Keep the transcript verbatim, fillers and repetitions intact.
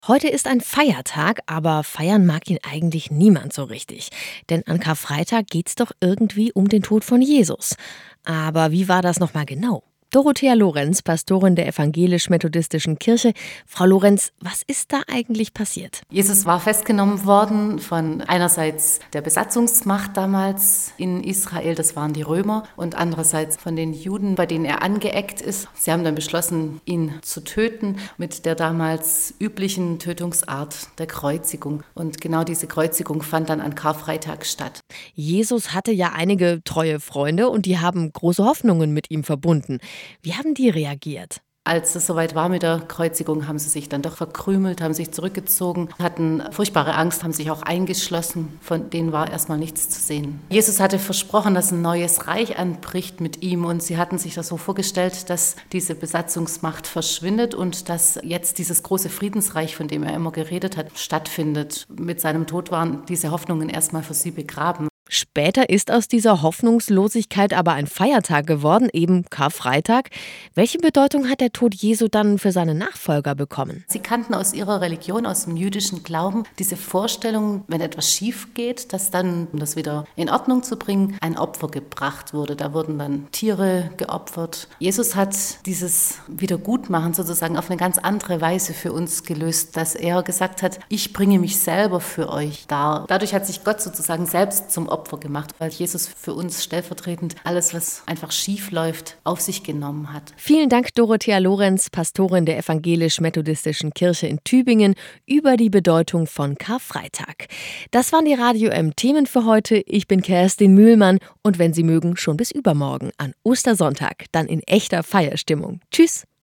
Heute ist ein Feiertag, aber feiern mag ihn eigentlich niemand so richtig. Denn an Karfreitag geht's doch irgendwie um den Tod von Jesus. Aber wie war das nochmal genau? Dorothea Lorenz, Pastorin der Evangelisch-Methodistischen Kirche. Frau Lorenz, was ist da eigentlich passiert? Jesus war festgenommen worden von einerseits der Besatzungsmacht damals in Israel, das waren die Römer, und andererseits von den Juden, bei denen er angeeckt ist. Sie haben dann beschlossen, ihn zu töten mit der damals üblichen Tötungsart der Kreuzigung. Und genau diese Kreuzigung fand dann an Karfreitag statt. Jesus hatte ja einige treue Freunde und die haben große Hoffnungen mit ihm verbunden. Wie haben die reagiert? Als es soweit war mit der Kreuzigung, haben sie sich dann doch verkrümelt, haben sich zurückgezogen, hatten furchtbare Angst, haben sich auch eingeschlossen. Von denen war erstmal nichts zu sehen. Jesus hatte versprochen, dass ein neues Reich anbricht mit ihm, und sie hatten sich das so vorgestellt, dass diese Besatzungsmacht verschwindet und dass jetzt dieses große Friedensreich, von dem er immer geredet hat, stattfindet. Mit seinem Tod waren diese Hoffnungen erstmal für sie begraben. Später ist aus dieser Hoffnungslosigkeit aber ein Feiertag geworden, eben Karfreitag. Welche Bedeutung hat der Tod Jesu dann für seine Nachfolger bekommen? Sie kannten aus ihrer Religion, aus dem jüdischen Glauben, diese Vorstellung, wenn etwas schief geht, dass dann, um das wieder in Ordnung zu bringen, ein Opfer gebracht wurde. Da wurden dann Tiere geopfert. Jesus hat dieses Wiedergutmachen sozusagen auf eine ganz andere Weise für uns gelöst, dass er gesagt hat, ich bringe mich selber für euch dar. Dadurch hat sich Gott sozusagen selbst zum Opfer gemacht, weil Jesus für uns stellvertretend alles, was einfach schief läuft, auf sich genommen hat. Vielen Dank, Dorothea Lorenz, Pastorin der Evangelisch-Methodistischen Kirche in Tübingen, über die Bedeutung von Karfreitag. Das waren die Radio M-Themen für heute. Ich bin Kerstin Mühlmann und wenn Sie mögen, schon bis übermorgen an Ostersonntag, dann in echter Feierstimmung. Tschüss!